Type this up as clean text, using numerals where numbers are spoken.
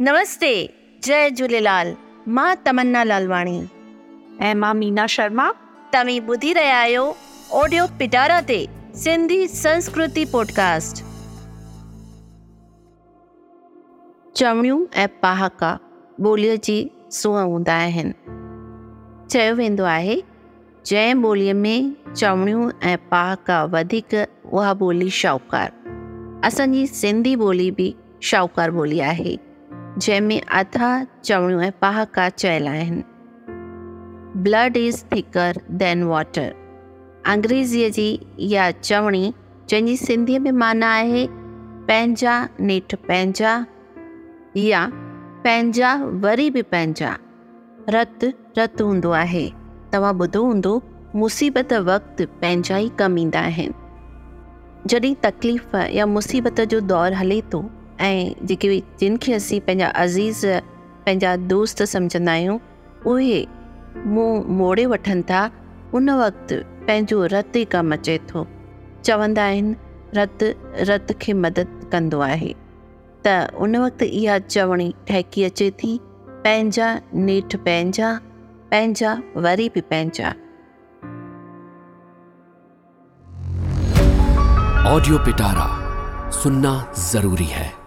नमस्ते, जय झूलेलाल। मां तमन्ना लालवाणी ऐं मां मीना शर्मा। तव्हीं ॿुधी रहिया आहियो ऑडियो पिटारा ते सिंधी संस्कृति पॉडकास्ट। चवणियूं ऐं पहाका ॿोलीअ जी सूंहं हूंदा आहिनि। चयो वेंदो आहे, जंहिं ॿोलीअ में चवणियूं ऐं पहाका वधीक उहा ॿोली शाहूकार। असांजी सिंधी ॿोली बि शाहूकार ॿोली आहे, जंहिंमें अथा चवणियूं ऐं पहाका चयल आहिनि। Blood is thicker than water, अंग्रेज़ीअ जी इहा चवणी जंहिंजी सिंधीअ में माना आहे पंहिंजा नेठि पंहिंजा या पंहिंजा वरी बि पंहिंजा। रत रत हूंदो आहे। तव्हां ॿुधो हूंदो, मुसीबत वक़्तु पंहिंजा ई कमु ईंदा आहिनि। जॾहिं तकलीफ़ या मुसीबत जो दौरु हले थो ऐं जिन खे असीं पंहिंजा अज़ीज़, पंहिंजा दोस्त सम्झंदा आहियूं, उहे मुंहुं मोड़े वठनि था, उन वक़्तु पंहिंजो रत ई कमु अचे थो। चवंदा आहिनि, रत रत खे मदद कंदो आहे। त उन वक़्तु इहा चवणी ठहिकी अचे थी, पंहिंजा नेठि पंहिंजा, पंहिंजा वरी बि पंहिंजा। ऑडियो पिटारा सुनना जरूरी है।